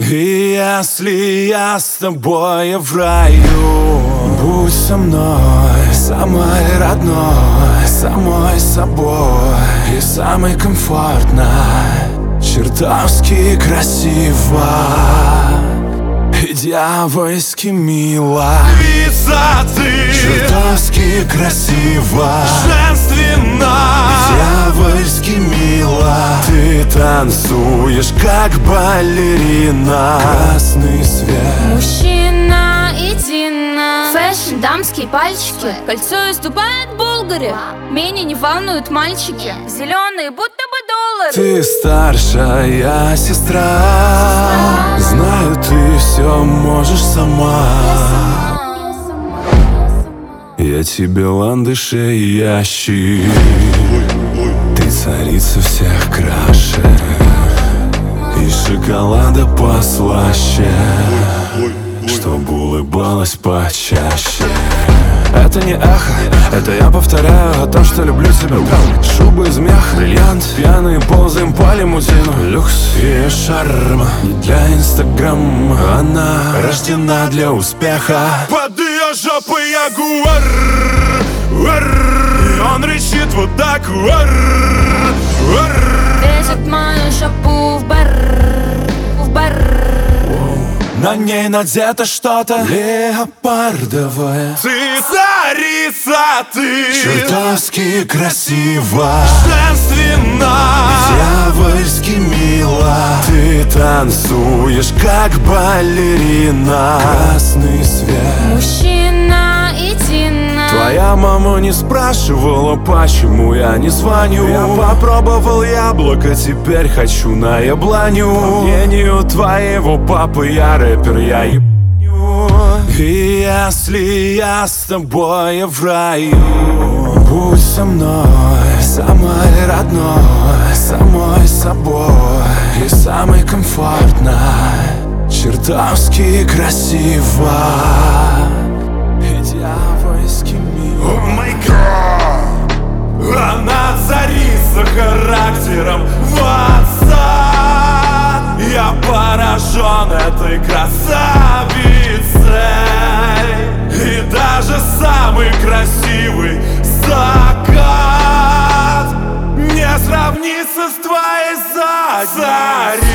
И если я с тобой в раю, будь со мной, самой родной, самой собой и самой комфортной, чертовски красиво и дьявольски мило. Высоты Чертовски красиво, женственно, дьявольски мило. Ты танцуешь, как балерина. Красный свет. Мужчина, иди на фэшн, дамские пальчики. Кольцо иступает Булгари. Меня не волнуют мальчики. Зеленые, будто бы доллары. Ты старшая сестра, знаю, ты все можешь сама. Я тебе ландыши и ящик, ты царица всех краше, и шоколада послаще, чтоб улыбалась почаще. Это не эхо, это я повторяю о том, что люблю тебя прям. Шуба из меха, бриллиант, пьяные ползаем по лимузину. Люкс и шарм, не для инстаграма, она рождена для успеха. под ее жопой ягуар, и он рычит вот так. Везет мою шапу в бар, в бар. На ней надето что-то леопардовое. Ты царица, ты Чертовски красиво, женственно, дьявольски мило. Ты танцуешь, как балерина. Красный свет. Мужчина, иди на Твоя мама не спрашивала, почему я не звоню. Я попробовал яблоко, теперь хочу на яблоню. По мнению твоего папы я рэпер, я ебню. И если я с тобой в раю, будь со мной, самой родной, самой собой и самой комфортной, чертовски красиво и дьявольски мило. О май гад! Она царица характером в отца. Я поражен этой красавицей. И даже самый красивый закат не сравнится с твоей царицей.